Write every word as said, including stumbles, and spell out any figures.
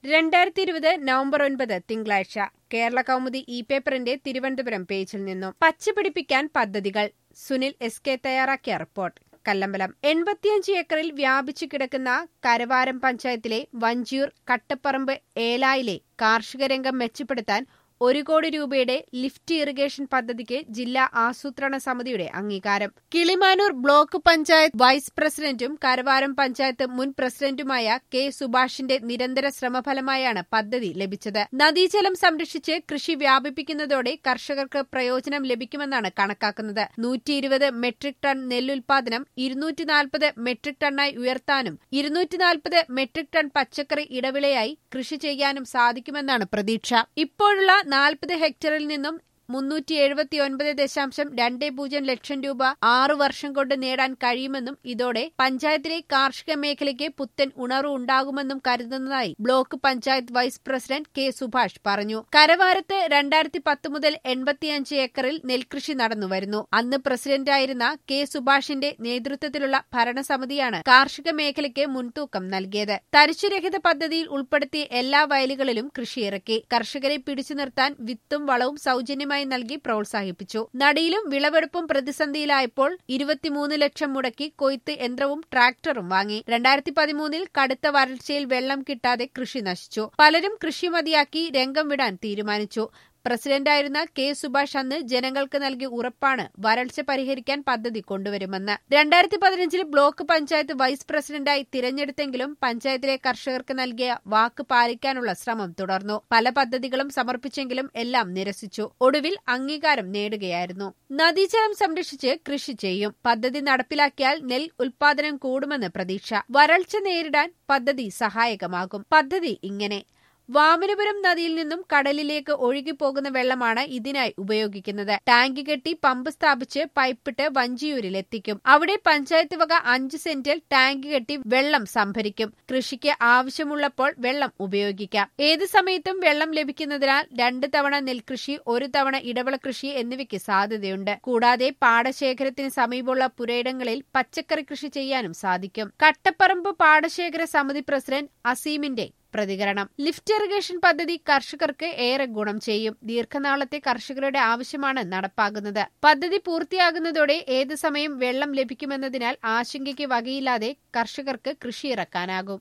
രണ്ടായിരത്തി ഇരുപത് നവംബർ ഒൻപത് തിങ്കളാഴ്ച കേരള കൗമുദി ഇ പേപ്പറിന്റെ തിരുവനന്തപുരം പേജിൽ നിന്നും പച്ചപിടിപ്പിക്കാൻ പദ്ധതികൾ സുനിൽ എസ് കെ തയ്യാറാക്കിയ റിപ്പോർട്ട്. കല്ലമ്പലം എൺപത്തിയഞ്ച് ഏക്കറിൽ വ്യാപിച്ചു കിടക്കുന്ന കരവാരം പഞ്ചായത്തിലെ വഞ്ചിയൂർ കട്ടപ്പറമ്പ് ഏലായിലെ കാർഷിക രംഗം മെച്ചപ്പെടുത്താൻ ഒരു കോടി രൂപയുടെ ലിഫ്റ്റ് ഇറിഗേഷൻ പദ്ധതിക്ക് ജില്ലാ ആസൂത്രണ സമിതിയുടെ അംഗീകാരം. കിളിമാനൂർ ബ്ലോക്ക് പഞ്ചായത്ത് വൈസ് പ്രസിഡന്റും കരവാരം പഞ്ചായത്ത് മുൻ പ്രസിഡന്റുമായ കെ സുഭാഷിന്റെ നിരന്തര ശ്രമഫലമായാണ് പദ്ധതി ലഭിച്ചത്. നദീജലം സംരക്ഷിച്ച് കൃഷി വ്യാപിപ്പിക്കുന്നതോടെ കർഷകർക്ക് പ്രയോജനം ലഭിക്കുമെന്നാണ് കണക്കാക്കുന്നത്. നൂറ്റി ഇരുപത് മെട്രിക് ടൺ നെല്ലുൽപാദനം ഇരുന്നൂറ്റി നാൽപ്പത് മെട്രിക് ടണ്ണായി ഉയർത്താനും ഇരുന്നൂറ്റി നാൽപ്പത് മെട്രിക് ടൺ പച്ചക്കറി ഇടവിളയായി കൃഷി ചെയ്യാനും സാധിക്കുമെന്നാണ് പ്രതീക്ഷ. ഇപ്പോഴുള്ള നാൽപ്പത് ഹെക്ടറിൽ നിന്നും മുന്നൂറ്റി എഴുപത്തി ഒൻപത് ദശാംശം രണ്ട് പൂജ്യം ലക്ഷം രൂപ ആറു വർഷം കൊണ്ട് നേടാൻ കഴിയുമെന്നും ഇതോടെ പഞ്ചായത്തിലെ കാർഷിക മേഖലയ്ക്ക് പുത്തൻ ഉണർവ് ഉണ്ടാകുമെന്നും കരുതുന്നതായി block panchayat vice president K Subhash പറഞ്ഞു. കരവാരത്ത് രണ്ടായിരത്തി പത്ത് മുതൽ എൺപത്തിയഞ്ച് ഏക്കറിൽ നെൽകൃഷി നടന്നുവരുന്നു. അന്ന് പ്രസിഡന്റായിരുന്ന കെ സുഭാഷിന്റെ നേതൃത്വത്തിലുള്ള ഭരണസമിതിയാണ് കാർഷിക മേഖലയ്ക്ക് മുൻതൂക്കം നൽകിയത്. തരിശുരഹിത പദ്ധതിയിൽ ഉൾപ്പെടുത്തി എല്ലാ വയലുകളിലും കൃഷിയിറക്കി. കർഷകരെ പിടിച്ചു നിർത്താൻ വിത്തും വളവും സൗജന്യമായി നൽകി പ്രോത്സാഹിപ്പിച്ചു. നടിയിലും വിളവെടുപ്പും പ്രതിസന്ധിയിലായപ്പോൾ ഇരുപത്തിമൂന്ന് ലക്ഷം മുടക്കി കൊയ്ത്ത് യന്ത്രവും ട്രാക്ടറും വാങ്ങി. രണ്ടായിരത്തി പതിമൂന്നിൽ കടുത്ത വരൾച്ചയിൽ വെള്ളം കിട്ടാതെ കൃഷി നശിച്ചു. പലരും കൃഷി മതിയാക്കി രംഗം വിടാൻ തീരുമാനിച്ചു. പ്രസിഡന്റായിരുന്ന കെ സുഭാഷ് അന്ന് ജനങ്ങൾക്ക് നൽകിയ ഉറപ്പാണ് വരൾച്ച പരിഹരിക്കാൻ പദ്ധതി കൊണ്ടുവരുമെന്ന്. രണ്ടായിരത്തി പതിനഞ്ചിൽ ബ്ലോക്ക് പഞ്ചായത്ത് വൈസ് പ്രസിഡന്റായി തിരഞ്ഞെടുത്തെങ്കിലും പഞ്ചായത്തിലെ കർഷകർക്ക് നൽകിയ വാക്ക് പാലിക്കാനുള്ള ശ്രമം തുടർന്നു. പല പദ്ധതികളും സമർപ്പിച്ചെങ്കിലും എല്ലാം നിരസിച്ചു. ഒടുവിൽ അംഗീകാരം നേടുകയായിരുന്നു. നദീജലം സംരക്ഷിച്ച് കൃഷി ചെയ്യും. പദ്ധതി നടപ്പിലാക്കിയാൽ നെൽ ഉൽപാദനം കൂടുമെന്ന് പ്രതീക്ഷ. വരൾച്ച നേരിടാൻ പദ്ധതി സഹായകമാകും. പദ്ധതി ഇങ്ങനെ: വാമനപുരം നദിയിൽ നിന്നും കടലിലേക്ക് ഒഴുകിപ്പോകുന്ന വെള്ളമാണ് ഇതിനായി ഉപയോഗിക്കുന്നത്. ടാങ്ക് കെട്ടി പമ്പ് സ്ഥാപിച്ച് പൈപ്പിട്ട് വഞ്ചിയൂരിൽ എത്തിക്കും. അവിടെ പഞ്ചായത്ത് വക അഞ്ച് സെന്റിൽ ടാങ്ക് കെട്ടി വെള്ളം സംഭരിക്കും. കൃഷിക്ക് ആവശ്യമുള്ളപ്പോൾ വെള്ളം ഉപയോഗിക്കാം. ഏത് സമയത്തും വെള്ളം ലഭിക്കുന്നതിനാൽ രണ്ട് തവണ നെൽകൃഷി, ഒരു തവണ ഇടവിള കൃഷി എന്നിവയ്ക്ക് സാധ്യതയുണ്ട്. കൂടാതെ പാടശേഖരത്തിന് സമീപമുള്ള പുരയിടങ്ങളിൽ പച്ചക്കറി കൃഷി ചെയ്യാനും സാധിക്കും. കട്ടപ്പറമ്പ് പാടശേഖര സമിതി പ്രസിഡന്റ് അസീമിന്റെ പ്രതികരണം: ലിഫ്റ്റ് ഇറിഗേഷൻ പദ്ധതി കർഷകർക്ക് ഏറെ ഗുണം ചെയ്യും. ദീർഘനാളത്തെ കർഷകരുടെ ആവശ്യമാണ് നടപ്പാകുന്നത്. പദ്ധതി പൂർത്തിയാകുന്നതോടെ ഏത് സമയം വെള്ളം ലഭിക്കുമെന്നതിനാൽ ആശങ്കയ്ക്ക് വകയില്ലാതെ കർഷകർക്ക് കൃഷിയിറക്കാനാകും.